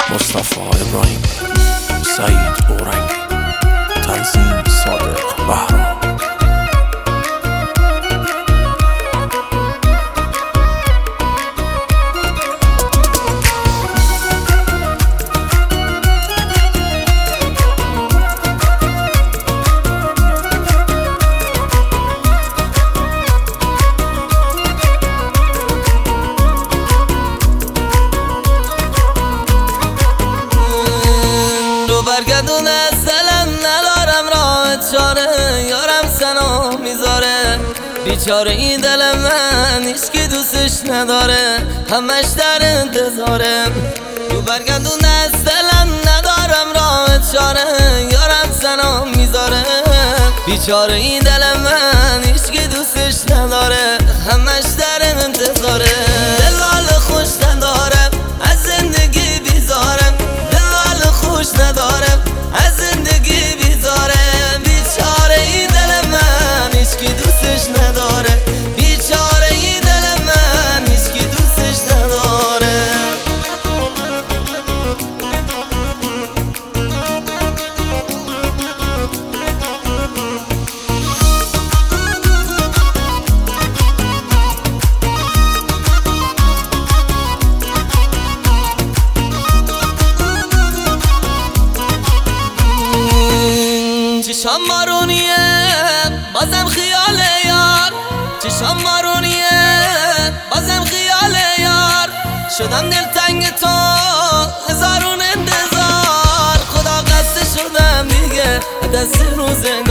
مصطفی ابراهیم، سعید اورنگی، تنظیم صادق بهرام. برگردون از دلم ندارم راه چاره، یارم سنا میذاره بیچاره این دل من هیچکی دوستش نداره، همش در انتظارم. رو برگردون از دلم ندارم راه چاره، یارم سنا میذاره بیچاره این دل من هیچکی دوستش نداره، همش در انتظاره. دلال خوش ندارم از زندگی بیزارم، دلال خوش ندارم از زندگی بیزارم. بیچاره این دل من هیچکی دوستش نداره، بیچاره این دل من هیچکی دوستش نداره. چشم مارونیه بازم خیال یار، چشم مارونیه بازم خیال یار. شدم دلتنگ تو هزارون انتظار، خدا قصد شدم دیگه دست روزنگار.